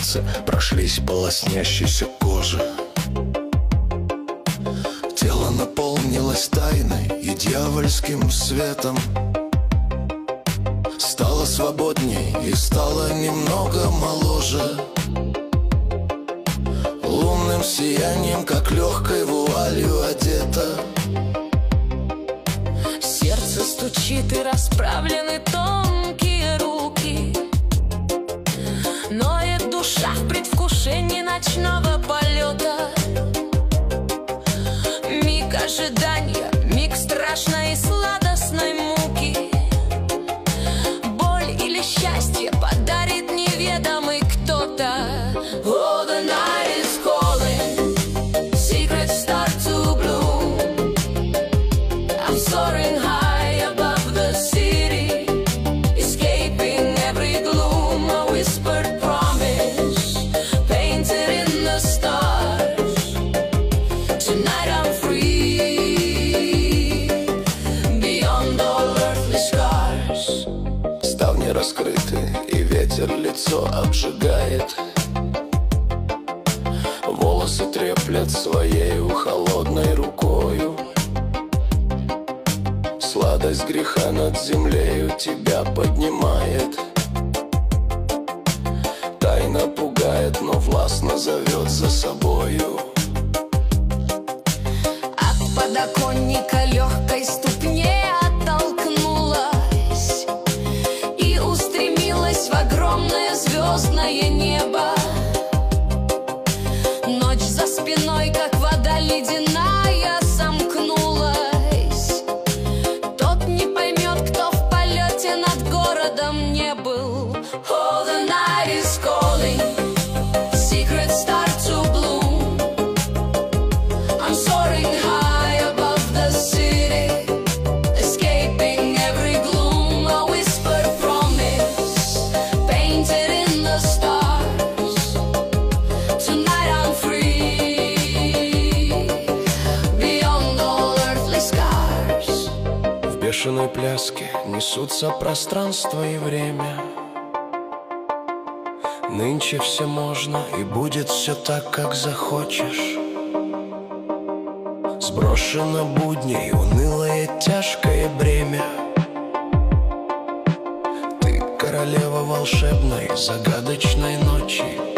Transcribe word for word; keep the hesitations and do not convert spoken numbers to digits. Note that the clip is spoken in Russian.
пальцы прошлись по лоснящейся коже. Тело наполнилось тайной и дьявольским светом. Стало свободней и стало немного моложе. Лунным сиянием, как легкой вуалью одета. Сердце стучит и расправлены тонкие руки. Ноет душа в предвкушении ночного полета. Миг ожидания, миг страшной и сладостной муки. Боль или счастье подарит неведомый кто-то. Oh, the night is calling, secrets start to bloom. I'm soaring high above the city, escaping every gloom. A whispered promise, painted in the stars. Tonight I'm free, beyond all earthly scars. Ставни раскрыты, и ветер лицо обжигает. Волосы треплет своею холодной рукою. Сладость греха над землею тебя поднимает. Тайна пугает, но властно зовет за собою. От подоконника легкой ступней оттолкнулась и устремилась в огромное звездное небо. Ночь за спиной, как вода ледяная, сомкнулась. Тот не поймет, кто в полете над городом не был. Oh, the night is calling, secrets start to bloom. I'm soaring high above the city, escaping every gloom. A whispered promise, painted in the stars. Tonight I'm free, beyond all earthly scars. В бешеной пляске несутся пространство и время. Нынче все можно, и будет все так, как захочешь. Сброшено будней унылое тяжкое бремя. Ты королева волшебной загадочной ночи.